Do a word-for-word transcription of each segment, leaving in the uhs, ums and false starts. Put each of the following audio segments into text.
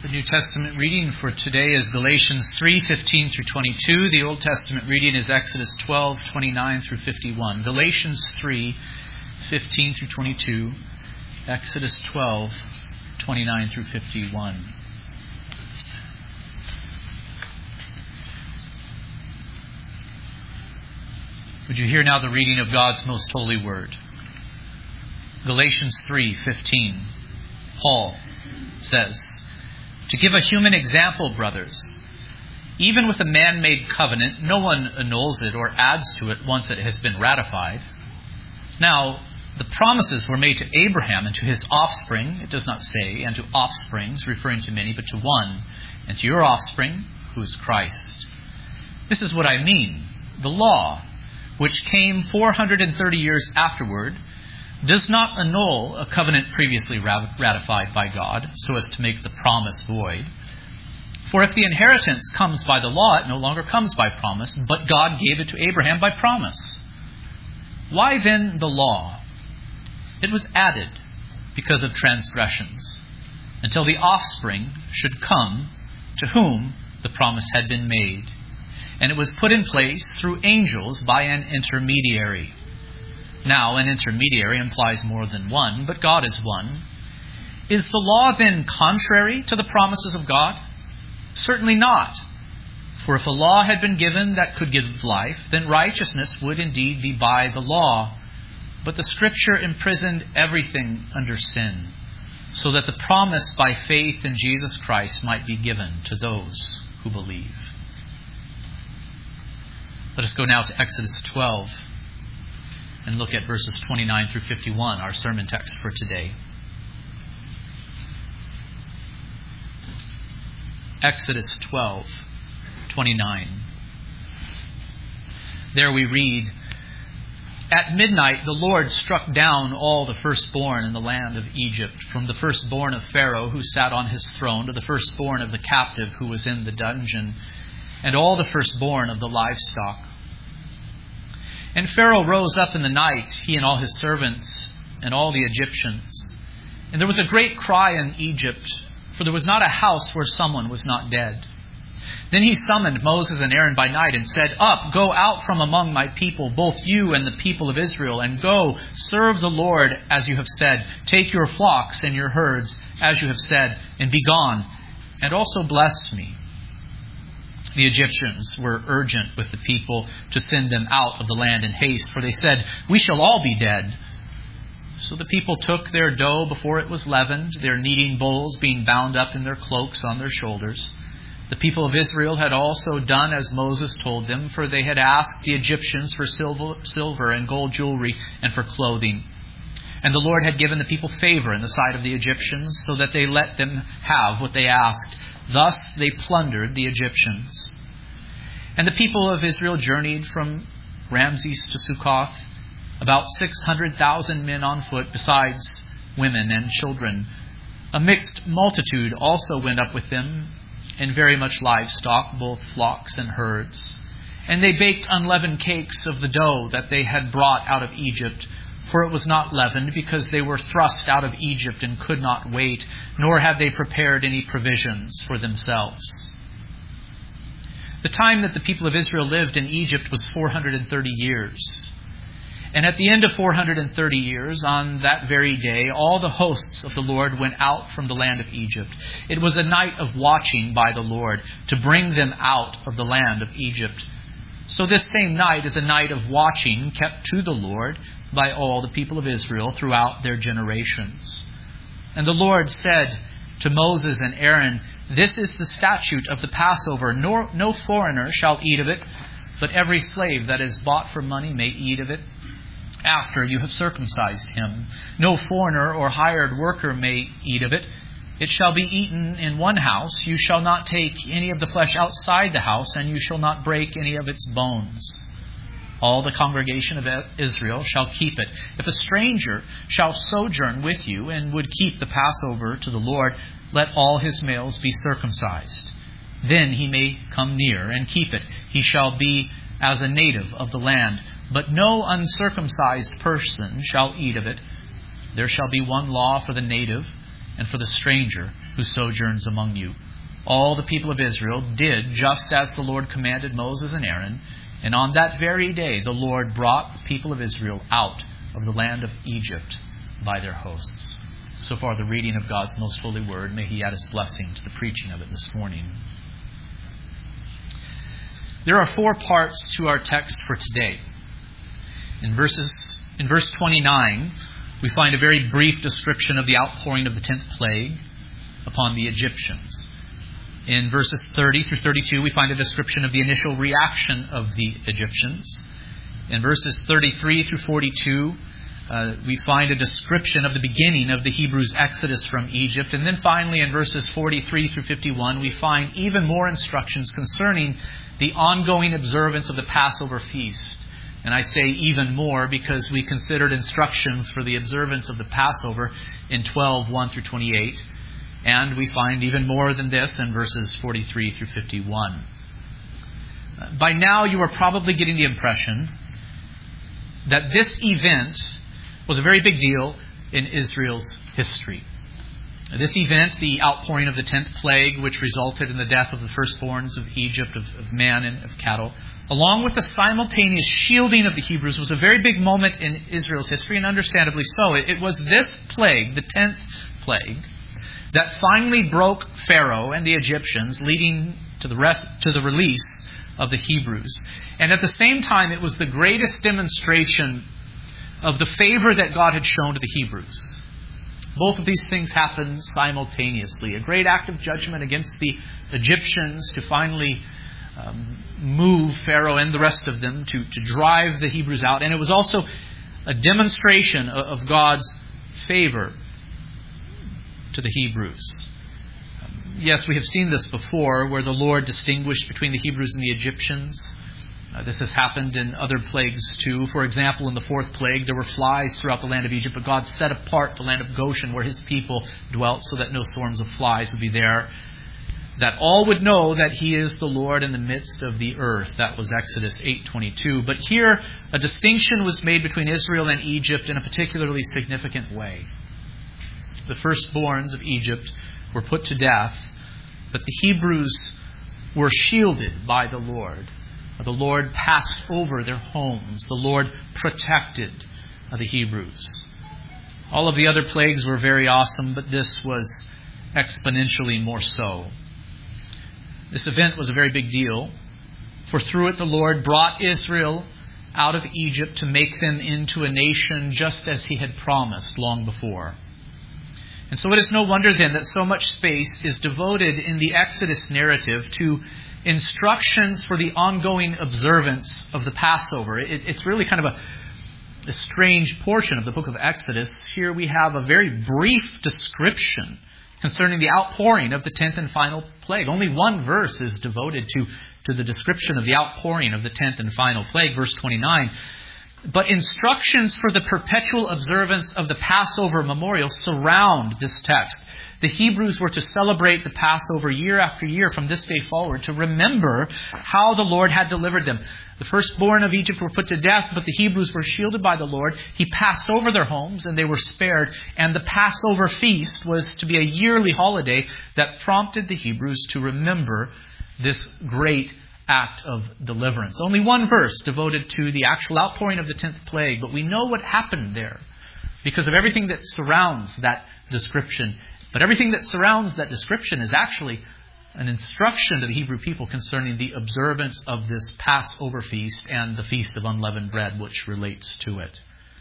The New Testament reading for today is Galatians three fifteen through twenty-two. The Old Testament reading is Exodus twelve twenty-nine through fifty-one. Galatians three fifteen through twenty-two. Exodus twelve twenty-nine through fifty-one. Would you hear now the reading of God's most holy word? Galatians three fifteen. Paul says, "To give a human example, brothers, even with a man-made covenant, no one annuls it or adds to it once it has been ratified. Now, the promises were made to Abraham and to his offspring," it does not say, "and to offsprings," referring to many, but to one, "and to your offspring, who is Christ. This is what I mean. The law, which came four hundred thirty years afterward, does not annul a covenant previously ratified by God, so as to make the promise void. For if the inheritance comes by the law, it no longer comes by promise, but God gave it to Abraham by promise. Why then the law? It was added because of transgressions, until the offspring should come to whom the promise had been made. And it was put in place through angels by an intermediary. Now, an intermediary implies more than one, but God is one. Is the law then contrary to the promises of God? Certainly not. For if a law had been given that could give life, then righteousness would indeed be by the law. But the Scripture imprisoned everything under sin, so that the promise by faith in Jesus Christ might be given to those who believe." Let us go now to Exodus twelve and look at verses twenty-nine through fifty-one, our sermon text for today. Exodus twelve twenty-nine. There we read, "At midnight the Lord struck down all the firstborn in the land of Egypt, from the firstborn of Pharaoh who sat on his throne to the firstborn of the captive who was in the dungeon, and all the firstborn of the livestock. And Pharaoh rose up in the night, he and all his servants, and all the Egyptians. And there was a great cry in Egypt, for there was not a house where someone was not dead. Then he summoned Moses and Aaron by night and said, 'Up, go out from among my people, both you and the people of Israel, and go serve the Lord as you have said. Take your flocks and your herds as you have said, and be gone, and also bless me.' The Egyptians were urgent with the people to send them out of the land in haste, for they said, 'We shall all be dead.' So the people took their dough before it was leavened, their kneading bowls being bound up in their cloaks on their shoulders. The people of Israel had also done as Moses told them, for they had asked the Egyptians for silver, silver and gold jewelry and for clothing. And the Lord had given the people favor in the sight of the Egyptians, so that they let them have what they asked. Thus they plundered the Egyptians. And the people of Israel journeyed from Ramses to Succoth, about six hundred thousand men on foot, besides women and children. A mixed multitude also went up with them, and very much livestock, both flocks and herds. And they baked unleavened cakes of the dough that they had brought out of Egypt, for it was not leavened, because they were thrust out of Egypt and could not wait, nor had they prepared any provisions for themselves. The time that the people of Israel lived in Egypt was four hundred thirty years. And at the end of four hundred thirty years, on that very day, all the hosts of the Lord went out from the land of Egypt. It was a night of watching by the Lord to bring them out of the land of Egypt. So this same night is a night of watching kept to the Lord by all the people of Israel throughout their generations. And the Lord said to Moses and Aaron, 'This is the statute of the Passover. Nor, no foreigner shall eat of it, but every slave that is bought for money may eat of it after you have circumcised him. No foreigner or hired worker may eat of it. It shall be eaten in one house. You shall not take any of the flesh outside the house, and you shall not break any of its bones. All the congregation of Israel shall keep it. If a stranger shall sojourn with you and would keep the Passover to the Lord, let all his males be circumcised. Then he may come near and keep it. He shall be as a native of the land. But no uncircumcised person shall eat of it. There shall be one law for the native and for the stranger who sojourns among you. All the people of Israel did just as the Lord commanded Moses and Aaron, and on that very day the Lord brought the people of Israel out of the land of Egypt by their hosts. So far the reading of God's most holy word. May He add His blessing to the preaching of it this morning. There are four parts to our text for today. In verses, in verse twenty-nine, we find a very brief description of the outpouring of the tenth plague upon the Egyptians. In verses thirty through thirty-two, we find a description of the initial reaction of the Egyptians. In verses thirty-three through forty-two, uh, we find a description of the beginning of the Hebrews' exodus from Egypt. And then finally, in verses forty-three through fifty-one, we find even more instructions concerning the ongoing observance of the Passover feast. And I say even more because we considered instructions for the observance of the Passover in twelve, one through twenty-eight. And we find even more than this in verses forty-three through fifty-one. By now you are probably getting the impression that this event was a very big deal in Israel's history. This event, the outpouring of the tenth plague, which resulted in the death of the firstborns of Egypt, of, of man and of cattle, along with the simultaneous shielding of the Hebrews, was a very big moment in Israel's history, and understandably so. It, it was this plague, the tenth plague, that finally broke Pharaoh and the Egyptians, leading to the rest to the release of the Hebrews. And at the same time, it was the greatest demonstration of the favor that God had shown to the Hebrews. Both of these things happened simultaneously. A great act of judgment against the Egyptians to finally um, move Pharaoh and the rest of them to, to drive the Hebrews out. And it was also a demonstration of, of God's favor to the Hebrews. Um, yes, we have seen this before, where the Lord distinguished between the Hebrews and the Egyptians. Uh, this has happened in other plagues too. For example, in the fourth plague, there were flies throughout the land of Egypt, but God set apart the land of Goshen where His people dwelt so that no swarms of flies would be there, that all would know that He is the Lord in the midst of the earth. That was Exodus eight twenty-two. But here, a distinction was made between Israel and Egypt in a particularly significant way. The firstborns of Egypt were put to death, but the Hebrews were shielded by the Lord. The Lord passed over their homes. The Lord protected the Hebrews. All of the other plagues were very awesome, but this was exponentially more so. This event was a very big deal, for through it the Lord brought Israel out of Egypt to make them into a nation just as He had promised long before. And so it is no wonder then that so much space is devoted in the Exodus narrative to instructions for the ongoing observance of the Passover. It, it's really kind of a, a strange portion of the book of Exodus. Here we have a very brief description concerning the outpouring of the tenth and final plague. Only one verse is devoted to, to the description of the outpouring of the tenth and final plague, verse twenty-nine. But instructions for the perpetual observance of the Passover memorial surround this text. The Hebrews were to celebrate the Passover year after year from this day forward to remember how the Lord had delivered them. The firstborn of Egypt were put to death, but the Hebrews were shielded by the Lord. He passed over their homes and they were spared. And the Passover feast was to be a yearly holiday that prompted the Hebrews to remember this great act of deliverance. Only one verse devoted to the actual outpouring of the tenth plague, but we know what happened there because of everything that surrounds that description. But everything that surrounds that description is actually an instruction to the Hebrew people concerning the observance of this Passover feast and the Feast of Unleavened Bread, which relates to it.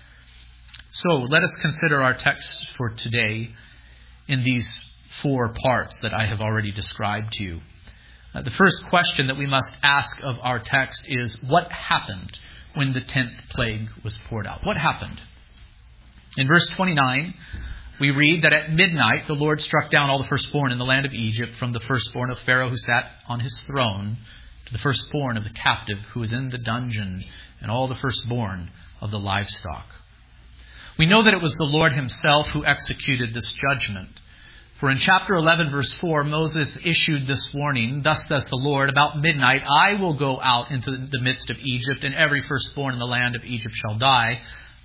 So let us consider our text for today in these four parts that I have already described to you. Uh, the first question that we must ask of our text is, what happened when the tenth plague was poured out? What happened? In verse twenty-nine, we read that at midnight the Lord struck down all the firstborn in the land of Egypt, from the firstborn of Pharaoh who sat on his throne to the firstborn of the captive who was in the dungeon, and all the firstborn of the livestock. We know that it was the Lord Himself who executed this judgment. For in chapter eleven, verse four, Moses issued this warning, "Thus says the Lord, about midnight I will go out into the midst of Egypt, and every firstborn in the land of Egypt shall die.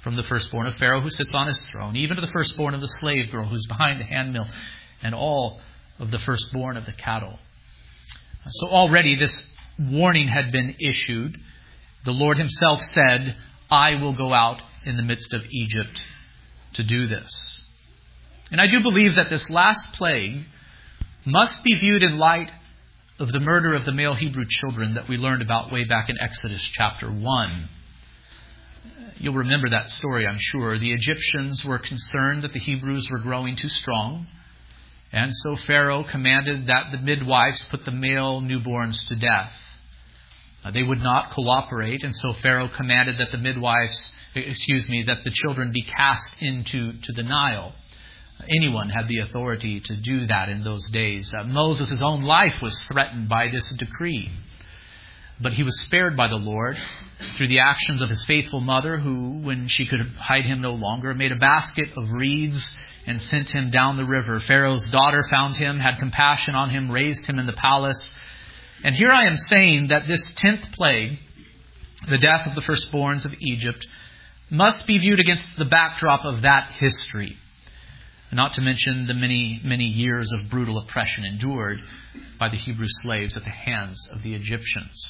from the firstborn of Pharaoh who sits on his throne, even to the firstborn of the slave girl who's behind the handmill, and all of the firstborn of the cattle. So already this warning had been issued. The Lord himself said, I will go out in the midst of Egypt to do this. And I do believe that this last plague must be viewed in light of the murder of the male Hebrew children that we learned about way back in Exodus chapter one. You'll remember that story, I'm sure. The Egyptians were concerned that the Hebrews were growing too strong. And so Pharaoh commanded that the midwives put the male newborns to death. Uh, they would not cooperate, and so Pharaoh commanded that the midwives, excuse me, that the children be cast into to the Nile. Anyone had the authority to do that in those days. Uh, Moses' own life was threatened by this decree. But he was spared by the Lord through the actions of his faithful mother, who, when she could hide him no longer, made a basket of reeds and sent him down the river. Pharaoh's daughter found him, had compassion on him, raised him in the palace. And here I am saying that this tenth plague, the death of the firstborns of Egypt, must be viewed against the backdrop of that history. Not to mention the many, many years of brutal oppression endured by the Hebrew slaves at the hands of the Egyptians.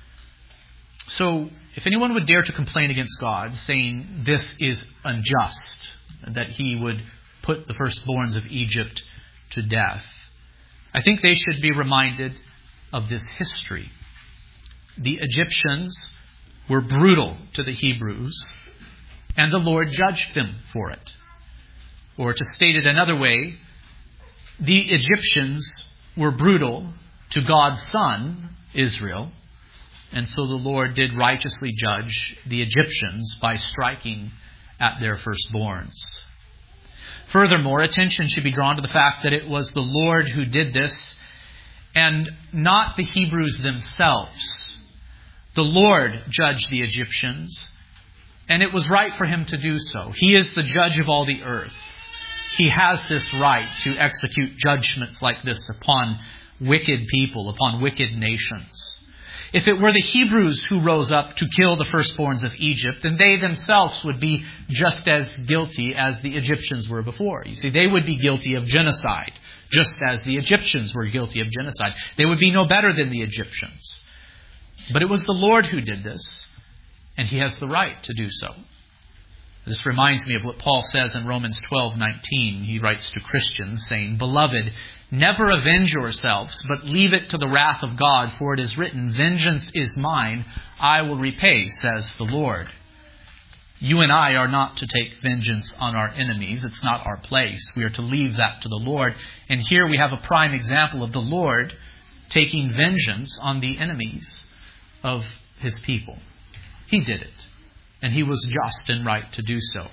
So, if anyone would dare to complain against God, saying this is unjust, that he would put the firstborns of Egypt to death, I think they should be reminded of this history. The Egyptians were brutal to the Hebrews, and the Lord judged them for it. Or to state it another way, the Egyptians were brutal to God's son, Israel, and so the Lord did righteously judge the Egyptians by striking at their firstborns. Furthermore, attention should be drawn to the fact that it was the Lord who did this, and not the Hebrews themselves. The Lord judged the Egyptians, and it was right for him to do so. He is the judge of all the earth. He has this right to execute judgments like this upon wicked people, upon wicked nations. If it were the Hebrews who rose up to kill the firstborns of Egypt, then they themselves would be just as guilty as the Egyptians were before. You see, they would be guilty of genocide, just as the Egyptians were guilty of genocide. They would be no better than the Egyptians. But it was the Lord who did this, and he has the right to do so. This reminds me of what Paul says in Romans twelve nineteen. He writes to Christians saying, Beloved, never avenge yourselves, but leave it to the wrath of God, for it is written, Vengeance is mine, I will repay, says the Lord. You and I are not to take vengeance on our enemies. It's not our place. We are to leave that to the Lord. And here we have a prime example of the Lord taking vengeance on the enemies of his people. He did it. And he was just and right to do so.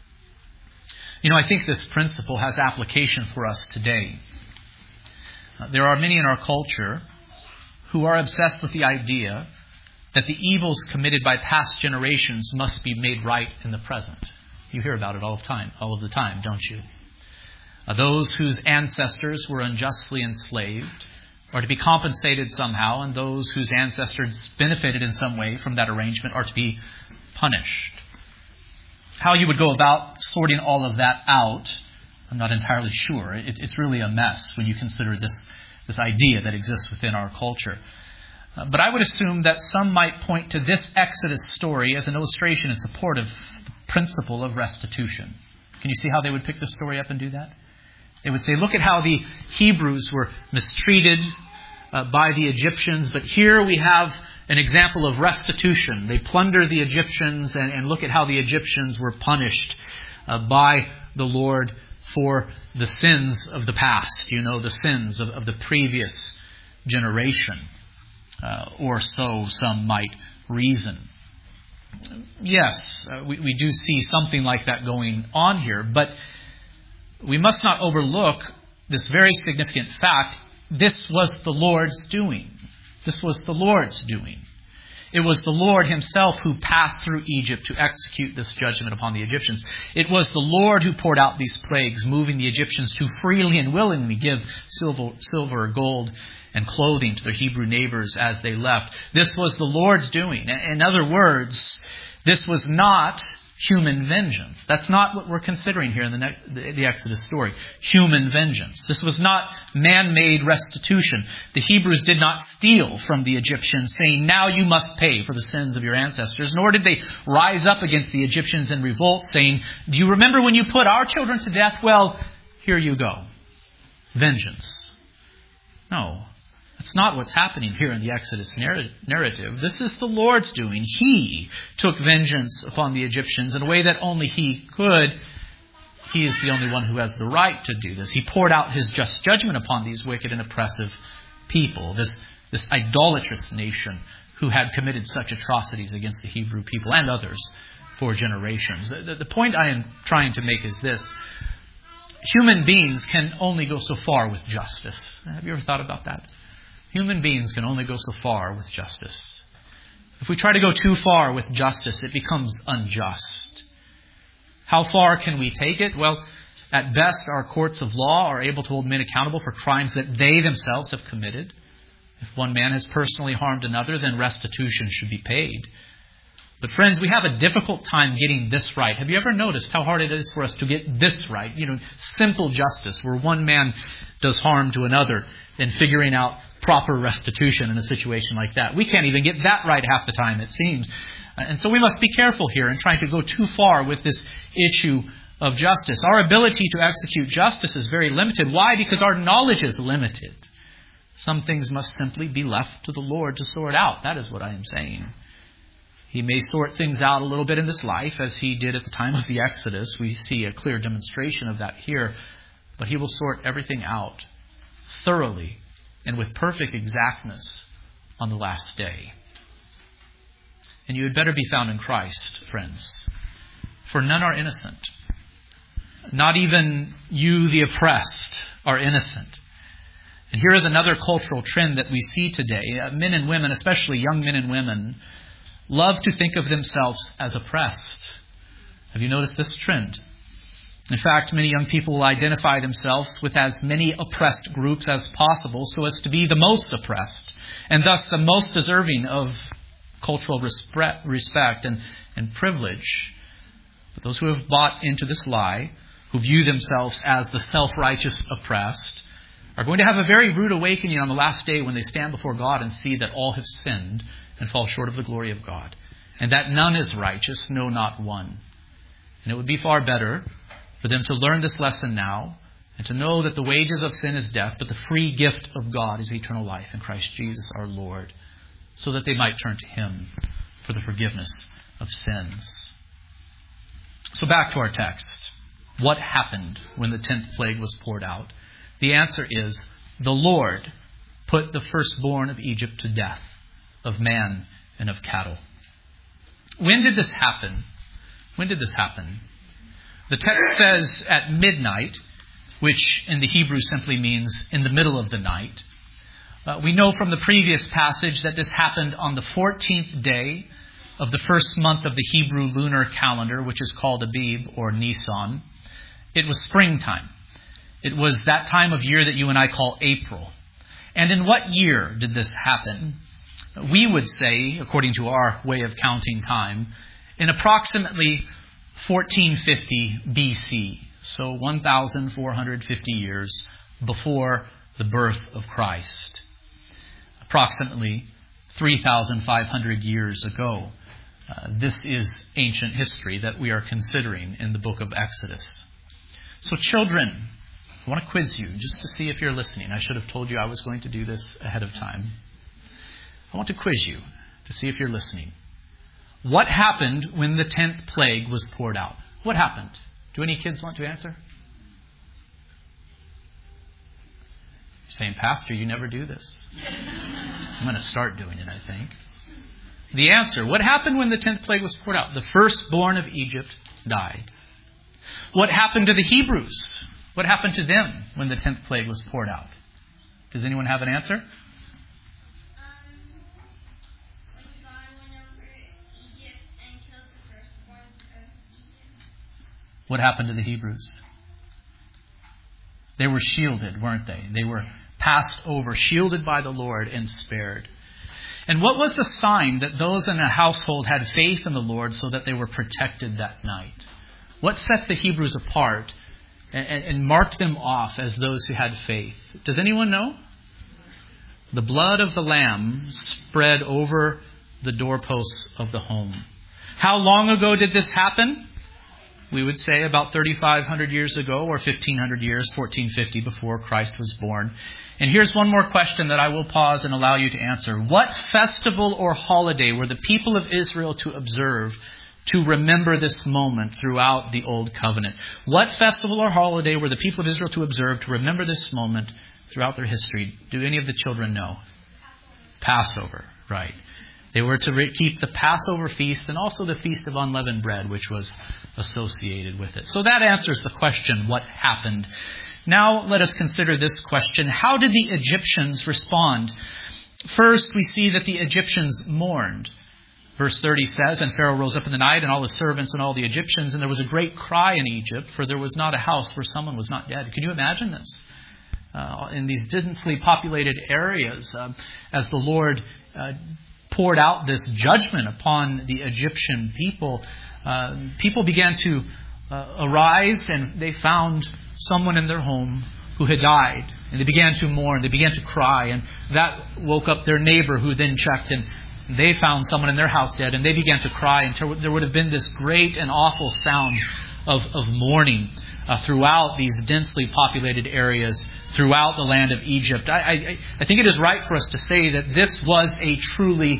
You know, I think this principle has application for us today. Uh, there are many in our culture who are obsessed with the idea that the evils committed by past generations must be made right in the present. You hear about it all the time, all of the time, don't you? Uh, those whose ancestors were unjustly enslaved are to be compensated somehow, and those whose ancestors benefited in some way from that arrangement are to be punished. How you would go about sorting all of that out, I'm not entirely sure. It, it's really a mess when you consider this, this idea that exists within our culture. Uh, but I would assume that some might point to this Exodus story as an illustration in support of the principle of restitution. Can you see how they would pick the story up and do that? They would say, look at how the Hebrews were mistreated uh, by the Egyptians, but here we have an example of restitution. They plunder the Egyptians, and, and look at how the Egyptians were punished uh, by the Lord for the sins of the past, you know, the sins of, of the previous generation. Uh, or so some might reason. Yes, uh, we, we do see something like that going on here, but we must not overlook this very significant fact. This was the Lord's doing. This was the Lord's doing. It was the Lord himself who passed through Egypt to execute this judgment upon the Egyptians. It was the Lord who poured out these plagues, moving the Egyptians to freely and willingly give silver, silver, gold, and clothing to their Hebrew neighbors as they left. This was the Lord's doing. In other words, this was not human vengeance. That's not what we're considering here in the, ne- the, the Exodus story. Human vengeance. This was not man-made restitution. The Hebrews did not steal from the Egyptians, saying, now you must pay for the sins of your ancestors. Nor did they rise up against the Egyptians in revolt, saying, do you remember when you put our children to death? Well, here you go. Vengeance. No. That's not what's happening here in the Exodus narrative. This is the Lord's doing. He took vengeance upon the Egyptians in a way that only He could. He is the only one who has the right to do this. He poured out His just judgment upon these wicked and oppressive people, this, this idolatrous nation who had committed such atrocities against the Hebrew people and others for generations. The, the point I am trying to make is this. Human beings can only go so far with justice. Have you ever thought about that? Human beings can only go so far with justice. If we try to go too far with justice, it becomes unjust. How far can we take it? Well, at best, our courts of law are able to hold men accountable for crimes that they themselves have committed. If one man has personally harmed another, then restitution should be paid. But friends, we have a difficult time getting this right. Have you ever noticed how hard it is for us to get this right? You know, simple justice where one man does harm to another and figuring out proper restitution in a situation like that. We can't even get that right half the time, it seems. And so we must be careful here in trying to go too far with this issue of justice. Our ability to execute justice is very limited. Why? Because our knowledge is limited. Some things must simply be left to the Lord to sort out. That is what I am saying. He may sort things out a little bit in this life, as He did at the time of the Exodus. We see a clear demonstration of that here. But He will sort everything out thoroughly and with perfect exactness on the last day. And you had better be found in Christ, friends. For none are innocent. Not even you, the oppressed, are innocent. And here is another cultural trend that we see today. Uh, men and women, especially young men and women, love to think of themselves as oppressed. Have you noticed this trend? In fact, many young people will identify themselves with as many oppressed groups as possible so as to be the most oppressed and thus the most deserving of cultural respect and, and privilege. But those who have bought into this lie, who view themselves as the self-righteous oppressed, are going to have a very rude awakening on the last day when they stand before God and see that all have sinned and fall short of the glory of God, and that none is righteous, no, not one. And it would be far better for them to learn this lesson now and to know that the wages of sin is death, but the free gift of God is eternal life in Christ Jesus our Lord, so that they might turn to Him for the forgiveness of sins. So back to our text. What happened when the tenth plague was poured out? The answer is, the Lord put the firstborn of Egypt to death, of man and of cattle. When did this happen? When did this happen? The text says at midnight, which in the Hebrew simply means in the middle of the night. Uh, we know from the previous passage that this happened on the fourteenth day of the first month of the Hebrew lunar calendar, which is called Abib or Nisan. It was springtime. It was that time of year that you and I call April. And in what year did this happen? We would say, according to our way of counting time, in approximately fourteen fifty B C, so one thousand four hundred fifty years before the birth of Christ. Approximately three thousand five hundred years ago. Uh, this is ancient history that we are considering in the book of Exodus. So children, I want to quiz you just to see if you're listening. I should have told you I was going to do this ahead of time. I want to quiz you to see if you're listening. What happened when the tenth plague was poured out? What happened? Do any kids want to answer? You're saying, Pastor, you never do this. I'm going to start doing it, I think. The answer, what happened when the tenth plague was poured out? The firstborn of Egypt died. What happened to the Hebrews? What happened to them when the tenth plague was poured out? Does anyone have an answer? Um, when God went over Egypt and killed the firstborns of Egypt. What happened to the Hebrews? They were shielded, weren't they? They were passed over, shielded by the Lord and spared. And what was the sign that those in a household had faith in the Lord so that they were protected that night? What set the Hebrews apart and, and marked them off as those who had faith? Does anyone know? The blood of the Lamb spread over the doorposts of the home. How long ago did this happen? We would say about thirty-five hundred years ago, or fifteen hundred years, fourteen fifty, before Christ was born. And here's one more question that I will pause and allow you to answer. What festival or holiday were the people of Israel to observe to remember this moment throughout the Old Covenant? What festival or holiday were the people of Israel to observe to remember this moment throughout their history? Do any of the children know? Passover, Passover, right. They were to re- keep the Passover feast and also the Feast of Unleavened Bread, which was associated with it. So that answers the question, what happened? Now let us consider this question. How did the Egyptians respond? First, we see that the Egyptians mourned. Verse thirty says, and Pharaoh rose up in the night and all his servants and all the Egyptians, and there was a great cry in Egypt, for there was not a house where someone was not dead. Can you imagine this? Uh, in these densely populated areas, uh, as the Lord uh, poured out this judgment upon the Egyptian people, uh, people began to uh, arise, and they found someone in their home who had died. And they began to mourn. They began to cry. And that woke up their neighbor, who then checked, and they found someone in their house dead. And they began to cry until there would have been this great and awful sound of, of mourning uh, throughout these densely populated areas, throughout the land of Egypt. I, I, I think it is right for us to say that this was a truly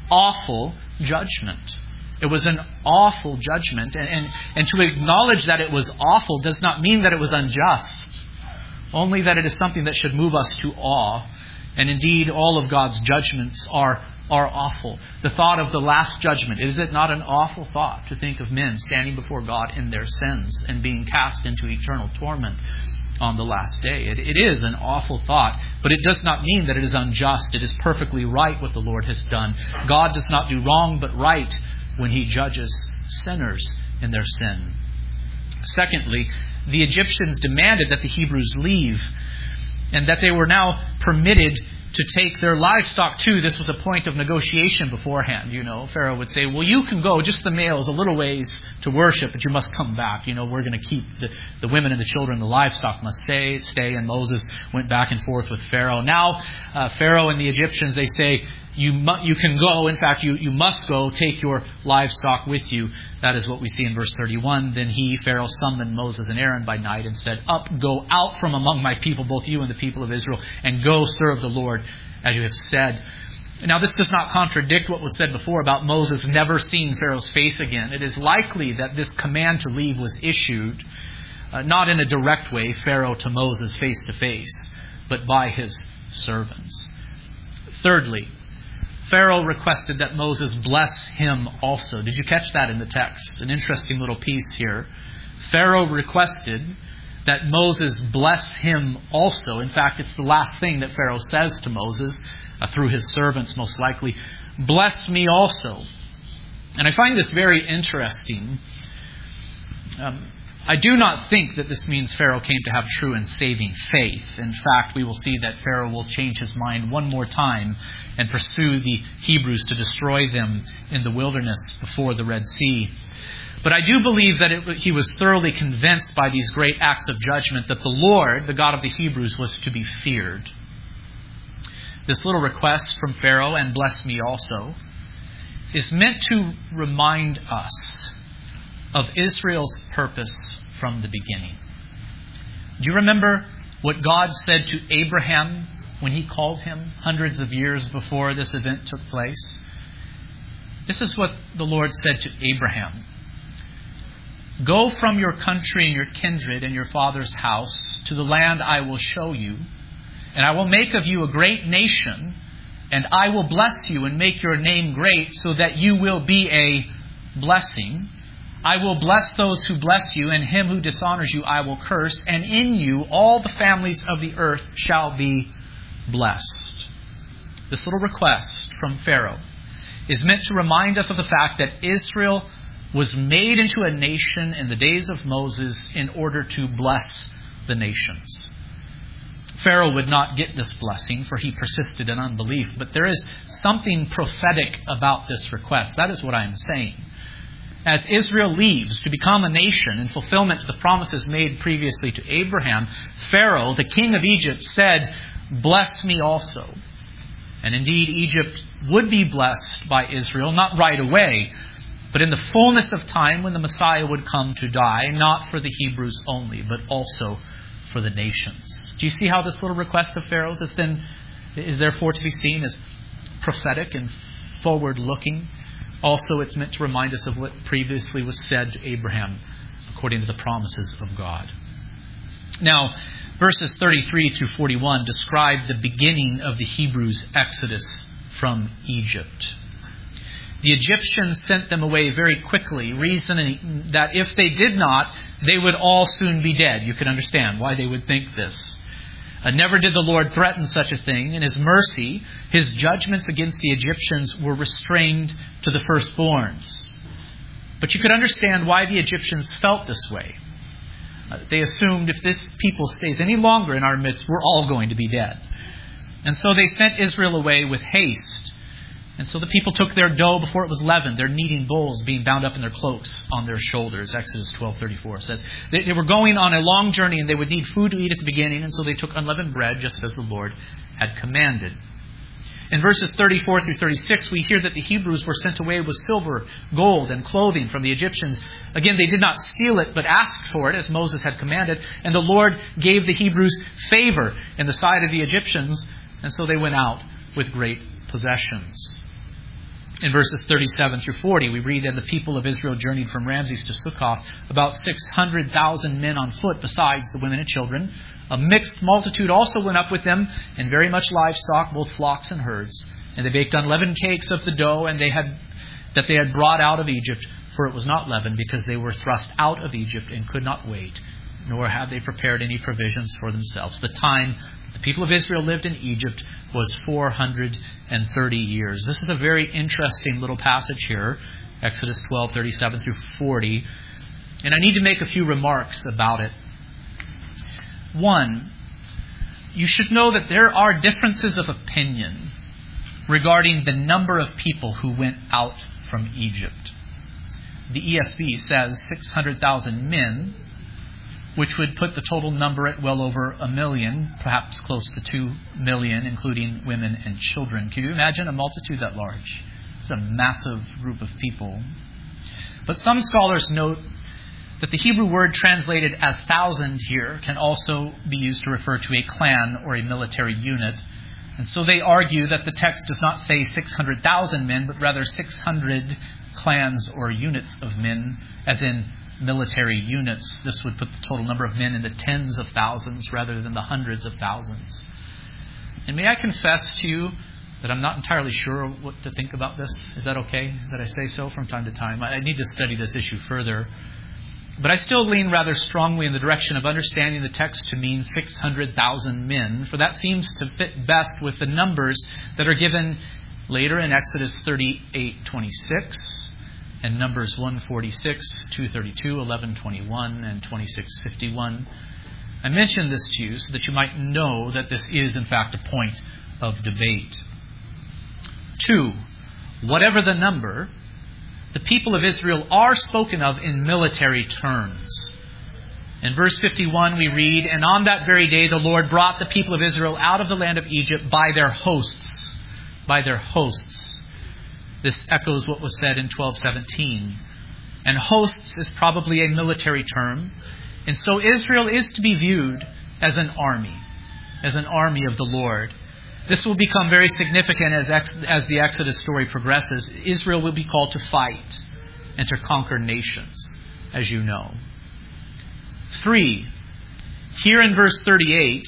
awful judgment. It was an awful judgment. And, and, and to acknowledge that it was awful does not mean that it was unjust. Only that it is something that should move us to awe. And indeed, all of God's judgments are, are awful. The thought of the last judgment, is it not an awful thought to think of men standing before God in their sins and being cast into eternal torment on the last day? It, it is an awful thought, but it does not mean that it is unjust. It is perfectly right what the Lord has done. God does not do wrong but right when He judges sinners in their sin. Secondly, the Egyptians demanded that the Hebrews leave, and that they were now permitted to take their livestock too. This was a point of negotiation beforehand. You know, Pharaoh would say, well, you can go, just the males, a little ways to worship, but you must come back. You know, we're going to keep the, the women and the children, the livestock must stay, stay. And Moses went back and forth with Pharaoh. Now, uh, Pharaoh and the Egyptians, they say, you mu- you can go. In fact, you, you must go. Take your livestock with you. That is what we see in verse thirty-one. Then he, Pharaoh, summoned Moses and Aaron by night and said, up, go out from among my people, both you and the people of Israel, and go serve the Lord as you have said. Now, this does not contradict what was said before about Moses never seeing Pharaoh's face again. It is likely that this command to leave was issued, uh, not in a direct way, Pharaoh to Moses face to face, but by his servants. Thirdly, Pharaoh requested that Moses bless him also. Did you catch that in the text? An interesting little piece here. Pharaoh requested that Moses bless him also. In fact, it's the last thing that Pharaoh says to Moses, uh, through his servants most likely. Bless me also. And I find this very interesting. Um, I do not think that this means Pharaoh came to have true and saving faith. In fact, we will see that Pharaoh will change his mind one more time and pursue the Hebrews to destroy them in the wilderness before the Red Sea. But I do believe that it, he was thoroughly convinced by these great acts of judgment that the Lord, the God of the Hebrews, was to be feared. This little request from Pharaoh, and bless me also, is meant to remind us of Israel's purpose from the beginning. Do you remember what God said to Abraham when He called him hundreds of years before this event took place? This is what the Lord said to Abraham. Go from your country and your kindred and your father's house to the land I will show you, and I will make of you a great nation, and I will bless you and make your name great so that you will be a blessing. I will bless those who bless you, and him who dishonors you I will curse, and in you all the families of the earth shall be blessed. This little request from Pharaoh is meant to remind us of the fact that Israel was made into a nation in the days of Moses in order to bless the nations. Pharaoh would not get this blessing, for he persisted in unbelief. But there is something prophetic about this request. That is what I am saying. As Israel leaves to become a nation in fulfillment to the promises made previously to Abraham, Pharaoh, the king of Egypt, said, "Bless me also." And indeed, Egypt would be blessed by Israel, not right away, but in the fullness of time when the Messiah would come to die, not for the Hebrews only, but also for the nations. Do you see how this little request of Pharaoh's has been, is therefore to be seen as prophetic and forward-looking? Also, it's meant to remind us of what previously was said to Abraham according to the promises of God. Now, verses thirty-three through forty-one describe the beginning of the Hebrews' exodus from Egypt. The Egyptians sent them away very quickly, reasoning that if they did not, they would all soon be dead. You can understand why they would think this. Uh, never did the Lord threaten such a thing. In His mercy, His judgments against the Egyptians were restrained to the firstborns. But you could understand why the Egyptians felt this way. Uh, they assumed if this people stays any longer in our midst, we're all going to be dead. And so they sent Israel away with haste. And so the people took their dough before it was leavened, their kneading bowls being bound up in their cloaks on their shoulders. Exodus twelve thirty-four says they, they were going on a long journey and they would need food to eat at the beginning, and so they took unleavened bread just as the Lord had commanded. In verses thirty-four through thirty-six, we hear that the Hebrews were sent away with silver, gold, and clothing from the Egyptians. Again, they did not steal it, but asked for it as Moses had commanded. And the Lord gave the Hebrews favor in the sight of the Egyptians, and so they went out with great possessions. In verses thirty-seven through forty, we read, "And the people of Israel journeyed from Ramses to Succoth, about six hundred thousand men on foot, besides the women and children. A mixed multitude also went up with them, and very much livestock, both flocks and herds. And they baked unleavened cakes of the dough and they had that they had brought out of Egypt, for it was not leavened, because they were thrust out of Egypt and could not wait, nor had they prepared any provisions for themselves." The time the people of Israel lived in Egypt was four hundred thirty years. This is a very interesting little passage here, Exodus twelve, thirty-seven through forty. And I need to make a few remarks about it. One, you should know that there are differences of opinion regarding the number of people who went out from Egypt. The E S V says six hundred thousand men, which would put the total number at well over a million, perhaps close to two million, including women and children. Can you imagine a multitude that large? It's a massive group of people. But some scholars note that the Hebrew word translated as thousand here can also be used to refer to a clan or a military unit. And so they argue that the text does not say six hundred thousand men, but rather six hundred clans or units of men, as in military units. This would put the total number of men in the tens of thousands rather than the hundreds of thousands. And may I confess to you that I'm not entirely sure what to think about this. Is that okay that I say so from time to time? I need to study this issue further. But I still lean rather strongly in the direction of understanding the text to mean six hundred thousand men, for that seems to fit best with the numbers that are given later in Exodus thirty-eight twenty-six, and Numbers one forty-six, two thirty-two, eleven twenty-one, and twenty-six fifty-one. I mention this to you so that you might know that this is, in fact, a point of debate. Two, whatever the number, the people of Israel are spoken of in military terms. In verse fifty-one we read, "And on that very day the Lord brought the people of Israel out of the land of Egypt by their hosts." By their hosts. This echoes what was said in twelve seventeen. And hosts is probably a military term. And so Israel is to be viewed as an army, as an army of the Lord. This will become very significant as as the Exodus story progresses. Israel will be called to fight and to conquer nations, as you know. Three, here in verse thirty-eight,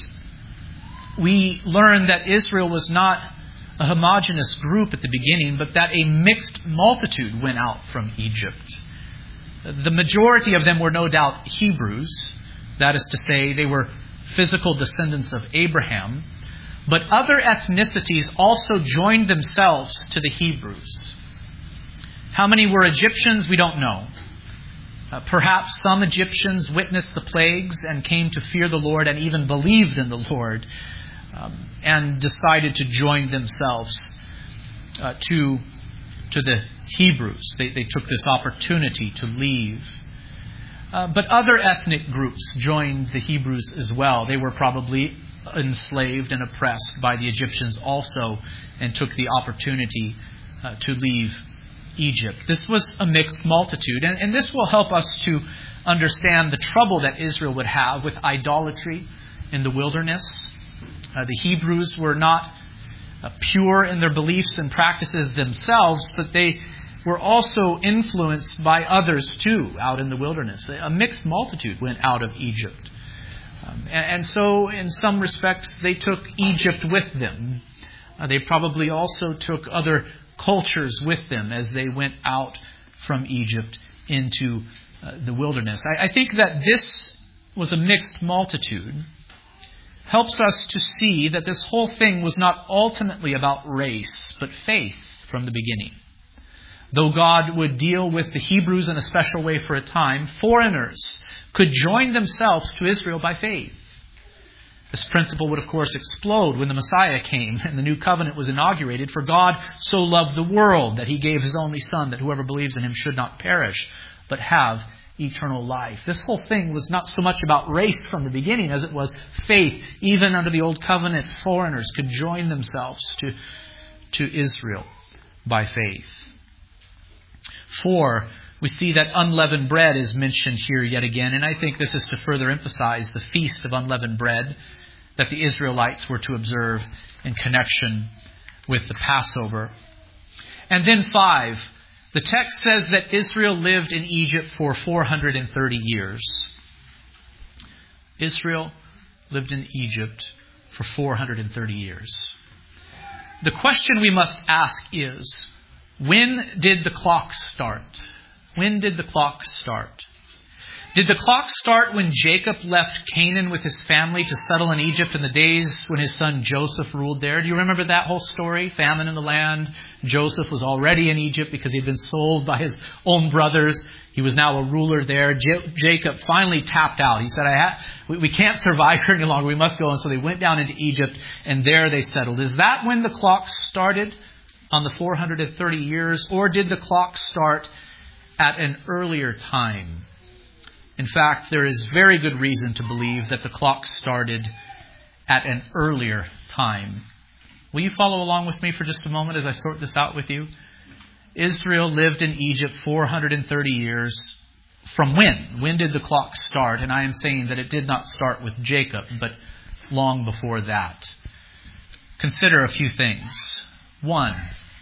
we learn that Israel was not a homogeneous group at the beginning, but that a mixed multitude went out from Egypt. The majority of them were no doubt Hebrews. That is to say, they were physical descendants of Abraham. But other ethnicities also joined themselves to the Hebrews. How many were Egyptians? We don't know. Uh, perhaps some Egyptians witnessed the plagues and came to fear the Lord and even believed in the Lord um, and decided to join themselves uh, to, to the Hebrews. They, they took this opportunity to leave. Uh, but other ethnic groups joined the Hebrews as well. They were probably enslaved and oppressed by the Egyptians also and took the opportunity uh, to leave Egypt. This was a mixed multitude, and, and this will help us to understand the trouble that Israel would have with idolatry in the wilderness. Uh, the Hebrews were not uh, pure in their beliefs and practices themselves, but they were also influenced by others too out in the wilderness. A mixed multitude went out of Egypt. Um, and, and so in some respects they took Egypt with them. Uh, they probably also took other cultures with them as they went out from Egypt into uh, the wilderness. I, I think that this was a mixed multitude helps us to see that this whole thing was not ultimately about race, but faith from the beginning. Though God would deal with the Hebrews in a special way for a time, foreigners could join themselves to Israel by faith. This principle would, of course, explode when the Messiah came and the new covenant was inaugurated. For God so loved the world that he gave his only Son, that whoever believes in him should not perish, but have eternal life. This whole thing was not so much about race from the beginning as it was faith. Even under the old covenant, foreigners could join themselves to, to Israel by faith. Four, we see that unleavened bread is mentioned here yet again, and I think this is to further emphasize the feast of unleavened bread that the Israelites were to observe in connection with the Passover. And then five, the text says that Israel lived in Egypt for four hundred thirty years. Israel lived in Egypt for four hundred thirty years. The question we must ask is, when did the clock start? When did the clock start? Did the clock start when Jacob left Canaan with his family to settle in Egypt in the days when his son Joseph ruled there? Do you remember that whole story? Famine in the land. Joseph was already in Egypt because he had been sold by his own brothers. He was now a ruler there. J- Jacob finally tapped out. He said, I ha- we, we can't survive here any longer. We must go. And so they went down into Egypt and there they settled. Is that when the clock started on the four hundred thirty years? Or did the clock start at an earlier time? In fact, there is very good reason to believe that the clock started at an earlier time. Will you follow along with me for just a moment as I sort this out with you? Israel lived in Egypt four hundred thirty years. From when? When did the clock start? And I am saying that it did not start with Jacob, but long before that. Consider a few things. One,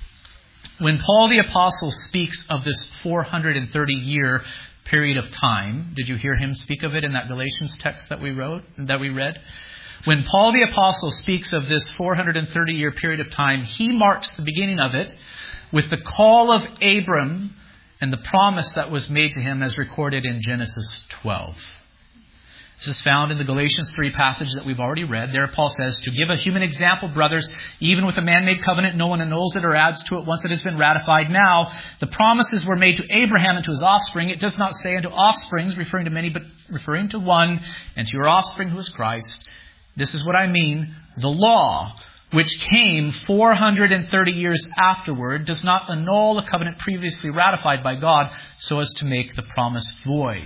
when Paul the Apostle speaks of this four hundred thirty year period of time, did you hear him speak of it in that Galatians text that we wrote, that we read? When Paul the Apostle speaks of this four hundred thirty year period of time, he marks the beginning of it with the call of Abram and the promise that was made to him as recorded in Genesis twelve. This is found in the Galatians three passage that we've already read. There Paul says, to give a human example, brothers, even with a man-made covenant, no one annuls it or adds to it once it has been ratified. Now, the promises were made to Abraham and to his offspring. It does not say unto offsprings, referring to many, but referring to one, and to your offspring who is Christ. This is what I mean. The law, which came four hundred thirty years afterward, does not annul the covenant previously ratified by God so as to make the promise void.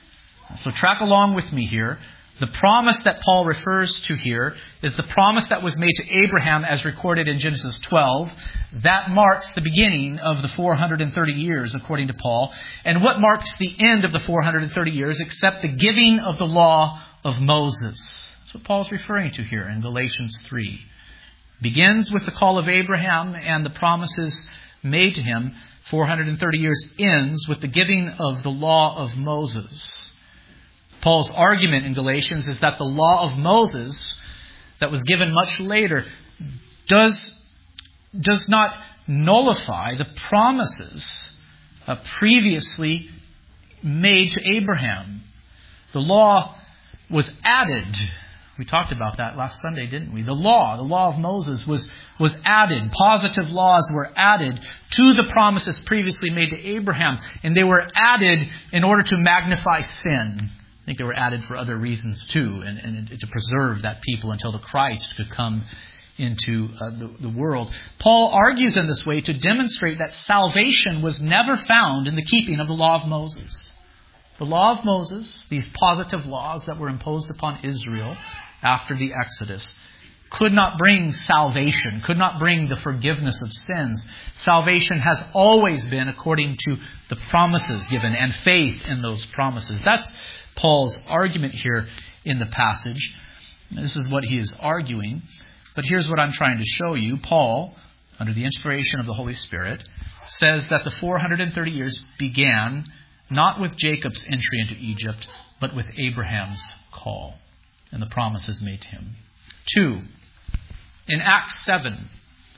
So track along with me here. The promise that Paul refers to here is the promise that was made to Abraham as recorded in Genesis twelve. That marks the beginning of the four hundred thirty years, according to Paul. And what marks the end of the four hundred thirty years except the giving of the law of Moses? That's what Paul's referring to here in Galatians three. Begins with the call of Abraham and the promises made to him. four hundred thirty years ends with the giving of the law of Moses. Paul's argument in Galatians is that the law of Moses that was given much later does, does not nullify the promises uh, previously made to Abraham. The law was added We talked about that last Sunday, didn't we? The law, the law of Moses was, was added. Positive laws were added to the promises previously made to Abraham. And they were added in order to magnify sin. I think they were added for other reasons too, and, and to preserve that people until the Christ could come into uh, the, the world. Paul argues in this way to demonstrate that salvation was never found in the keeping of the law of Moses. The law of Moses, these positive laws that were imposed upon Israel after the Exodus, could not bring salvation, could not bring the forgiveness of sins. Salvation has always been according to the promises given and faith in those promises. That's Paul's argument here in the passage. This is what he is arguing. But here's what I'm trying to show you. Paul, under the inspiration of the Holy Spirit, says that the four hundred thirty years began not with Jacob's entry into Egypt, but with Abraham's call and the promises made to him. Two, in Acts seven,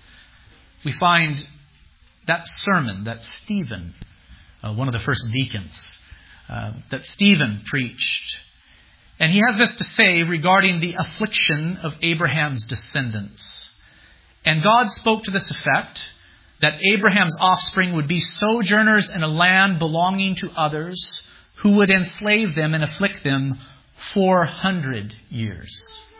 we find that sermon that Stephen, uh, one of the first deacons, uh, that Stephen preached. And he has this to say regarding the affliction of Abraham's descendants. And God spoke to this effect, that Abraham's offspring would be sojourners in a land belonging to others, who would enslave them and afflict them four hundred years.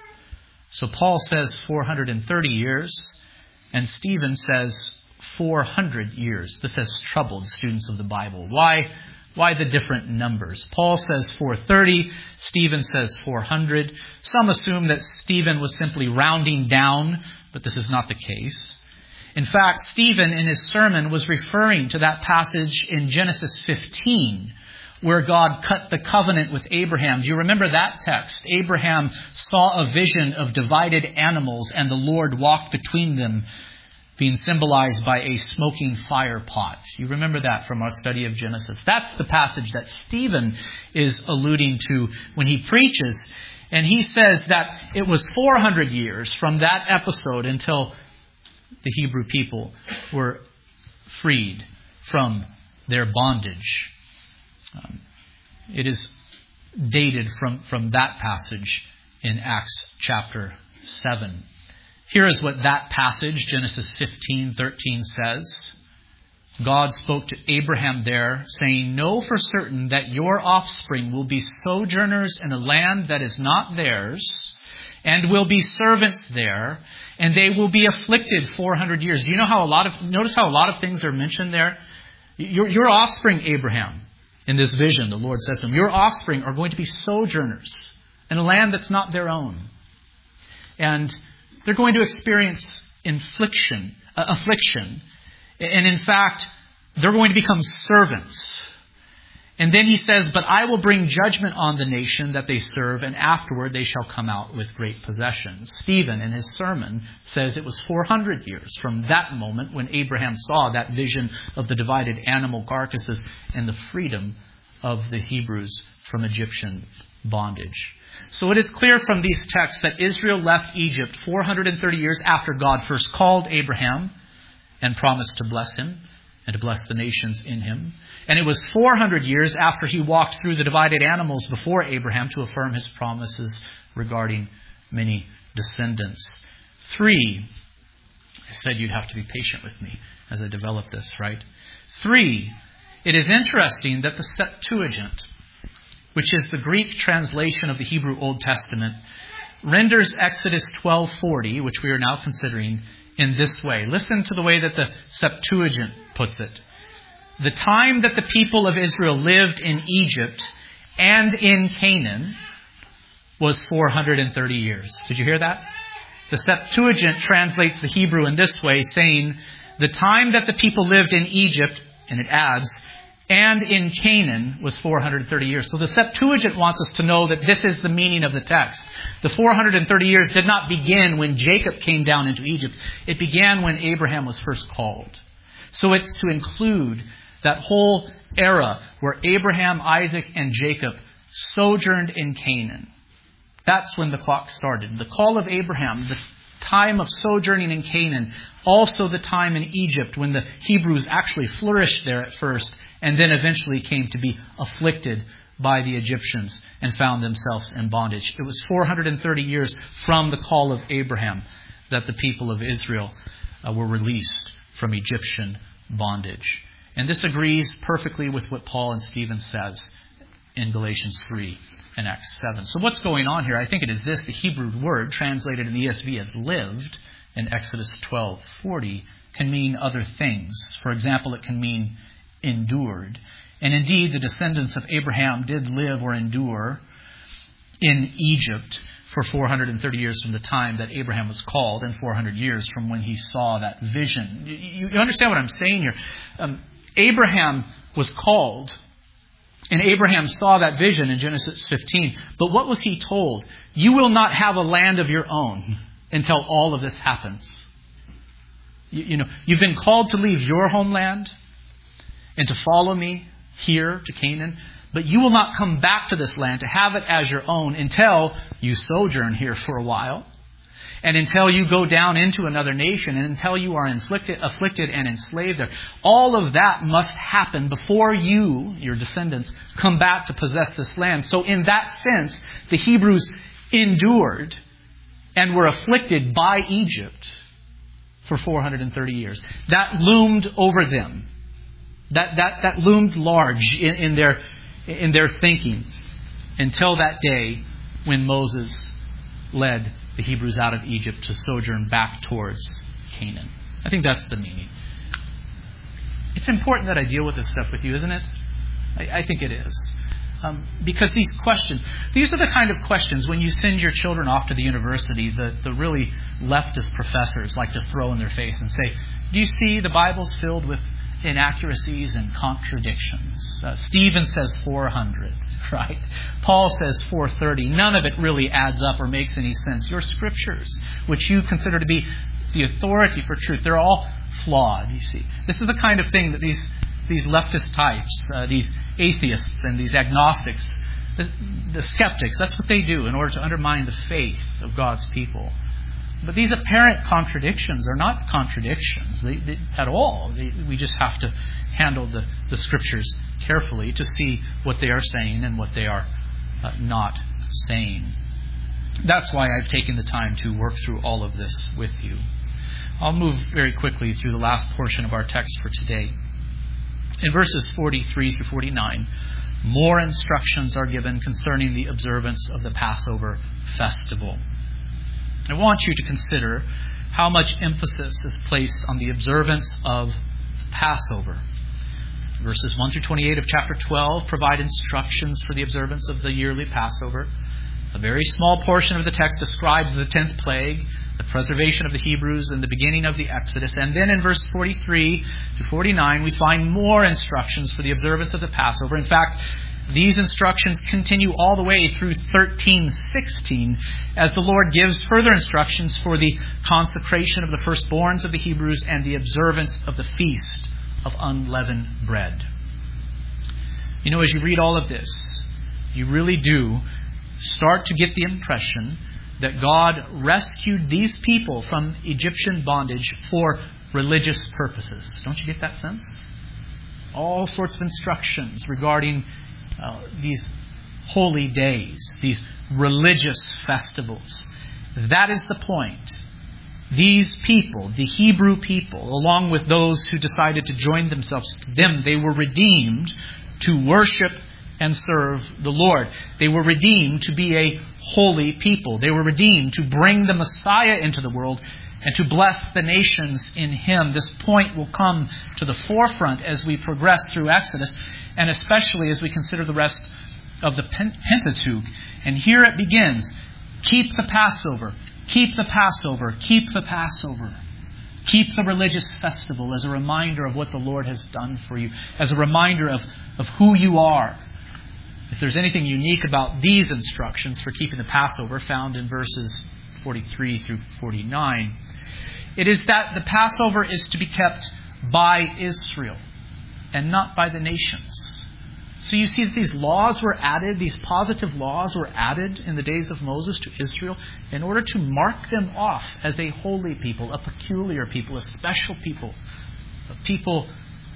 So Paul says four hundred thirty years, and Stephen says four hundred years. This has troubled students of the Bible. Why? Why the different numbers? Paul says four thirty, Stephen says four hundred. Some assume that Stephen was simply rounding down, but this is not the case. In fact, Stephen in his sermon was referring to that passage in Genesis fifteen, where God cut the covenant with Abraham. Do you remember that text? Abraham saw a vision of divided animals, and the Lord walked between them, being symbolized by a smoking fire pot. You remember that from our study of Genesis. That's the passage that Stephen is alluding to when he preaches. And he says that it was four hundred years from that episode until the Hebrew people were freed from their bondage. Um, it is dated from, from that passage in Acts chapter seven. Here is what that passage, Genesis fifteen thirteen, says. God spoke to Abraham there, saying, "Know for certain that your offspring will be sojourners in a land that is not theirs, and will be servants there, and they will be afflicted four hundred years." Do you know how a lot of, notice how a lot of things are mentioned there? Your, your offspring, Abraham, in this vision, the Lord says to him, your offspring are going to be sojourners in a land that's not their own. And they're going to experience infliction, uh, affliction. And in fact, they're going to become servants. And then he says, "But I will bring judgment on the nation that they serve, and afterward they shall come out with great possessions." Stephen, in his sermon, says it was four hundred years from that moment when Abraham saw that vision of the divided animal carcasses and the freedom of the Hebrews from Egyptian bondage. So it is clear from these texts that Israel left Egypt four hundred thirty years after God first called Abraham and promised to bless him and to bless the nations in him. And it was four hundred years after he walked through the divided animals before Abraham to affirm his promises regarding many descendants. Three, I said you'd have to be patient with me as I develop this, right? Three, it is interesting that the Septuagint, which is the Greek translation of the Hebrew Old Testament, renders Exodus twelve forty, which we are now considering, in this way. Listen to the way that the Septuagint puts it. "The time that the people of Israel lived in Egypt and in Canaan was four hundred thirty years." Did you hear that? The Septuagint translates the Hebrew in this way, saying, "The time that the people lived in Egypt," and it adds, "and in Canaan was four hundred thirty years." So the Septuagint wants us to know that this is the meaning of the text. The four hundred thirty years did not begin when Jacob came down into Egypt. It began when Abraham was first called. So it's to include that whole era where Abraham, Isaac, and Jacob sojourned in Canaan. That's when the clock started. The call of Abraham, the time of sojourning in Canaan, also the time in Egypt when the Hebrews actually flourished there at first and then eventually came to be afflicted by the Egyptians and found themselves in bondage. It was four hundred thirty years from the call of Abraham that the people of Israel uh, were released from Egyptian bondage. And this agrees perfectly with what Paul and Stephen says in Galatians three and Acts seven. So what's going on here? I think it is this. The Hebrew word translated in the E S V as lived in Exodus twelve forty can mean other things. For example, it can mean endured. And indeed, the descendants of Abraham did live or endure in Egypt for four hundred thirty years from the time that Abraham was called and four hundred years from when he saw that vision. You, you understand what I'm saying here? Um, Abraham was called, and Abraham saw that vision in Genesis fifteen. But what was he told? You will not have a land of your own until all of this happens. You, you know, you've been called to leave your homeland and to follow me here to Canaan, but you will not come back to this land to have it as your own until you sojourn here for a while, and until you go down into another nation, and until you are inflicted, afflicted and enslaved there. All of that must happen before you, your descendants, come back to possess this land. So in that sense, the Hebrews endured and were afflicted by Egypt for four hundred thirty years. That loomed over them. That that that loomed large in, in their in their thinking until that day when Moses led the Hebrews out of Egypt to sojourn back towards Canaan. I think that's the meaning. It's important that I deal with this stuff with you, isn't it? I, I think it is. Um, because these questions, these are the kind of questions when you send your children off to the university, the, the really leftist professors like to throw in their face and say, do you see the Bible's filled with inaccuracies and contradictions? Uh, Stephen says four hundred, right? Paul says four thirty. None of it really adds up or makes any sense. Your scriptures, which you consider to be the authority for truth, they're all flawed, you see. This is the kind of thing that these these leftist types, uh, these atheists and these agnostics, the, the skeptics, that's what they do in order to undermine the faith of God's people. But these apparent contradictions are not contradictions they, they, at all. They, we just have to handle the, the scriptures carefully to see what they are saying and what they are uh, not saying. That's why I've taken the time to work through all of this with you. I'll move very quickly through the last portion of our text for today. In verses forty-three through forty-nine, more instructions are given concerning the observance of the Passover festival. I want you to consider how much emphasis is placed on the observance of Passover. Verses one through twenty-eight of chapter twelve provide instructions for the observance of the yearly Passover. A very small portion of the text describes the tenth plague, the preservation of the Hebrews, and the beginning of the Exodus. And then in verse forty-three to forty-nine, we find more instructions for the observance of the Passover. In fact, these instructions continue all the way through thirteen sixteen, as the Lord gives further instructions for the consecration of the firstborns of the Hebrews and the observance of the feast of unleavened bread. You know, as you read all of this, you really do start to get the impression that God rescued these people from Egyptian bondage for religious purposes. Don't you get that sense? All sorts of instructions regarding uh, these holy days, these religious festivals. That is the point. These people, the Hebrew people, along with those who decided to join themselves to them, they were redeemed to worship and serve the Lord. They were redeemed to be a holy people. They were redeemed to bring the Messiah into the world and to bless the nations in Him. This point will come to the forefront as we progress through Exodus, and especially as we consider the rest of the Pentateuch. And here it begins. Keep the Passover. Keep the Passover. Keep the Passover. Keep the religious festival as a reminder of what the Lord has done for you, as a reminder of, of who you are. If there's anything unique about these instructions for keeping the Passover found in verses forty-three through forty-nine, it is that the Passover is to be kept by Israel and not by the nations. So you see that these laws were added, these positive laws were added in the days of Moses to Israel in order to mark them off as a holy people, a peculiar people, a special people, a people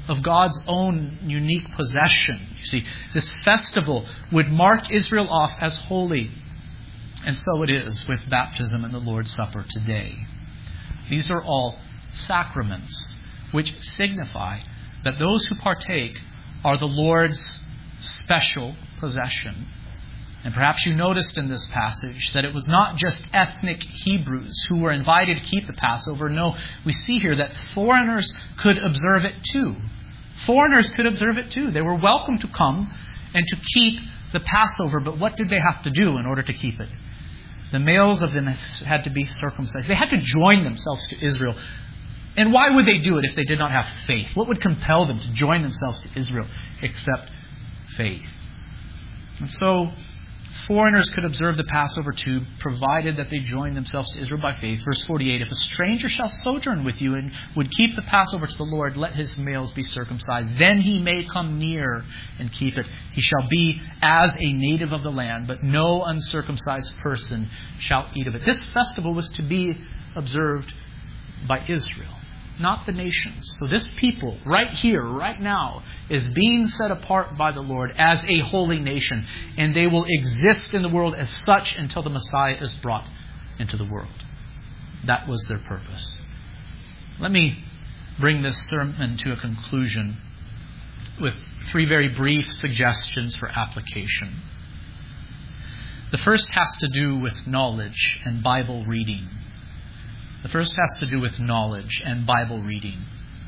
of God's own unique possession. You see, this festival would mark Israel off as holy. And so it is with baptism and the Lord's Supper today. These are all sacraments which signify that those who partake are the Lord's special possession. And perhaps you noticed in this passage that it was not just ethnic Hebrews who were invited to keep the Passover. No, we see here that foreigners could observe it too. Foreigners could observe it too. They were welcome to come and to keep the Passover. But what did they have to do in order to keep it? The males of them had to be circumcised. They had to join themselves to Israel. And why would they do it if they did not have faith? What would compel them to join themselves to Israel except faith? And so foreigners could observe the Passover too, provided that they joined themselves to Israel by faith. Verse forty-eight, if a stranger shall sojourn with you and would keep the Passover to the Lord, let his males be circumcised. Then he may come near and keep it. He shall be as a native of the land, but no uncircumcised person shall eat of it. This festival was to be observed by Israel, not the nations. So this people right here, right now, is being set apart by the Lord as a holy nation. And they will exist in the world as such until the Messiah is brought into the world. That was their purpose. Let me bring this sermon to a conclusion with three very brief suggestions for application. The first has to do with knowledge and Bible reading. The first has to do with knowledge and Bible reading.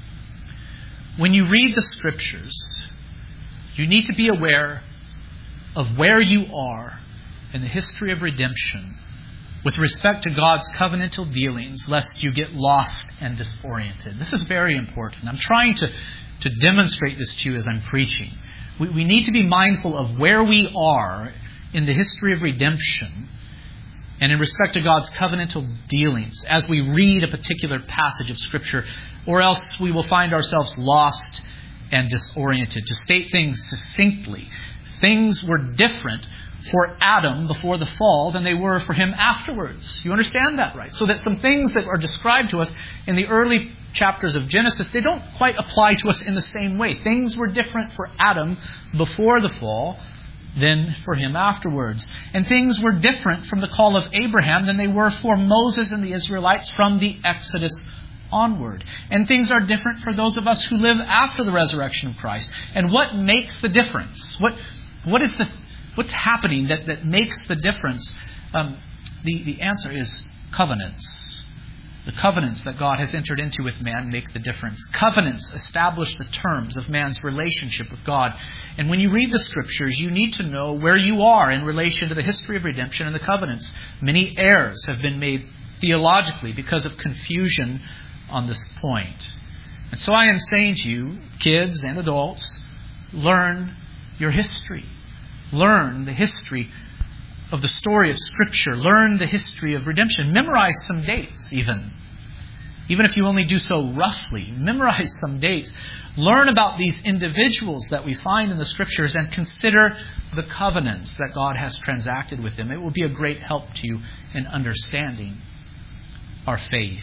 When you read the Scriptures, you need to be aware of where you are in the history of redemption with respect to God's covenantal dealings, lest you get lost and disoriented. This is very important. I'm trying to, to demonstrate this to you as I'm preaching. We, we need to be mindful of where we are in the history of redemption and in respect to God's covenantal dealings as we read a particular passage of Scripture, or else we will find ourselves lost and disoriented. To state things succinctly, things were different for Adam before the fall than they were for him afterwards. You understand that, right? So that some things that are described to us in the early chapters of Genesis, they don't quite apply to us in the same way. Things were different for Adam before the fall than for him afterwards. And things were different from the call of Abraham than they were for Moses and the Israelites from the Exodus onward. And things are different for those of us who live after the resurrection of Christ. And what makes the difference? What what is the what's happening that, that makes the difference? Um, the, the answer is covenants. The covenants that God has entered into with man make the difference. Covenants establish the terms of man's relationship with God. And when you read the Scriptures, you need to know where you are in relation to the history of redemption and the covenants. Many errors have been made theologically because of confusion on this point. And so I am saying to you, kids and adults, learn your history. Learn the history of the story of Scripture. Learn the history of redemption. Memorize some dates even. Even if you only do so roughly. Memorize some dates. Learn about these individuals that we find in the Scriptures and consider the covenants that God has transacted with them. It will be a great help to you in understanding our faith.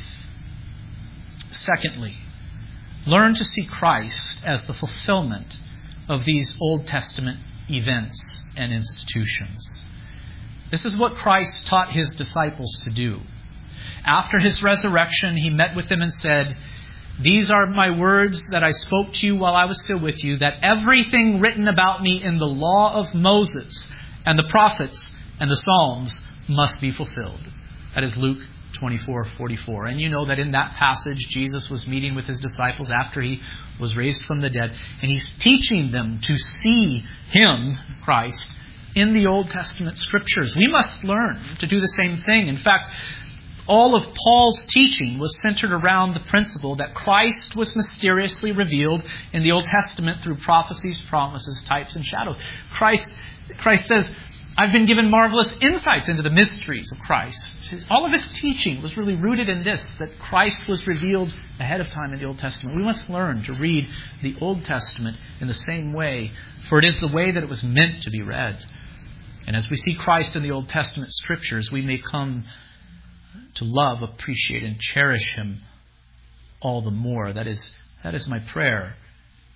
Secondly, learn to see Christ as the fulfillment of these Old Testament events and institutions. This is what Christ taught his disciples to do. After his resurrection, he met with them and said, "These are my words that I spoke to you while I was still with you, that everything written about me in the law of Moses and the prophets and the Psalms must be fulfilled." That is Luke twenty-four forty-four. And you know that in that passage, Jesus was meeting with his disciples after he was raised from the dead. And he's teaching them to see him, Christ, in the Old Testament Scriptures. We must learn to do the same thing. In fact, all of Paul's teaching was centered around the principle that Christ was mysteriously revealed in the Old Testament through prophecies, promises, types, and shadows. Christ, Christ says, "I've been given marvelous insights into the mysteries of Christ." His, all of his teaching was really rooted in this, that Christ was revealed ahead of time in the Old Testament. We must learn to read the Old Testament in the same way, for it is the way that it was meant to be read. And as we see Christ in the Old Testament Scriptures, we may come to love, appreciate, and cherish him all the more. That is, that is my prayer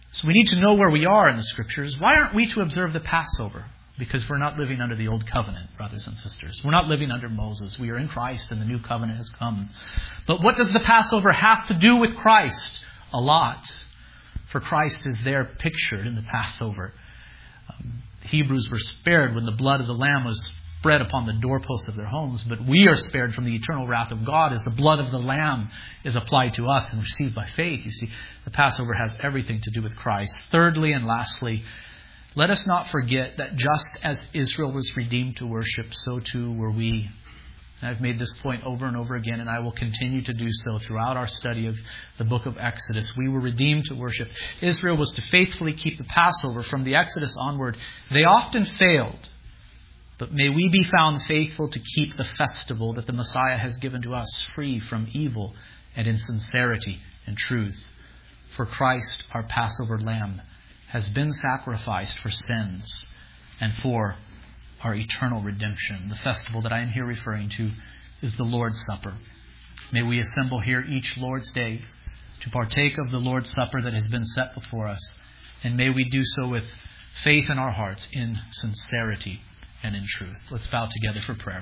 So we need to know where we are in the Scriptures. Why aren't we to observe the Passover? Because we're not living under the old covenant, brothers and sisters. We're not living under Moses. We are in Christ and the new covenant has come. But what does the Passover have to do with Christ? A lot. For Christ is there pictured in the Passover. Um, Hebrews were spared when the blood of the Lamb was spread upon the doorposts of their homes, but we are spared from the eternal wrath of God as the blood of the Lamb is applied to us and received by faith. You see, the Passover has everything to do with Christ. Thirdly and lastly, let us not forget that just as Israel was redeemed to worship, so too were we. I've made this point over and over again, and I will continue to do so throughout our study of the book of Exodus. We were redeemed to worship. Israel was to faithfully keep the Passover from the Exodus onward. They often failed. But may we be found faithful to keep the festival that the Messiah has given to us, free from evil and in sincerity and truth. For Christ, our Passover Lamb, has been sacrificed for sins and for our eternal redemption. The festival that I am here referring to is the Lord's Supper. May we assemble here each Lord's Day to partake of the Lord's Supper that has been set before us. And may we do so with faith in our hearts, in sincerity and in truth. Let's bow together for prayer.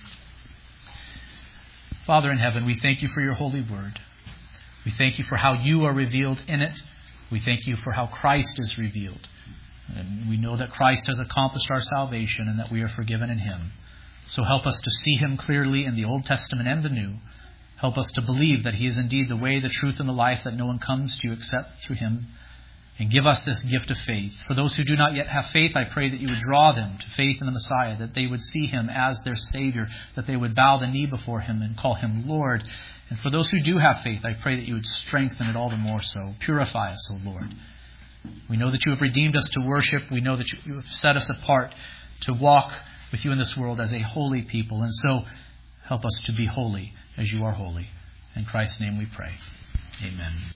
Father in heaven, we thank you for your holy word. We thank you for how you are revealed in it. We thank you for how Christ is revealed. And we know that Christ has accomplished our salvation and that we are forgiven in him. So help us to see him clearly in the Old Testament and the New. Help us to believe that he is indeed the way, the truth, and the life, that no one comes to you except through him. And give us this gift of faith. For those who do not yet have faith, I pray that you would draw them to faith in the Messiah, that they would see him as their Savior, that they would bow the knee before him and call him Lord. And for those who do have faith, I pray that you would strengthen it all the more so. Purify us, O Lord. We know that you have redeemed us to worship. We know that you have set us apart to walk with you in this world as a holy people. And so help us to be holy as you are holy. In Christ's name we pray. Amen.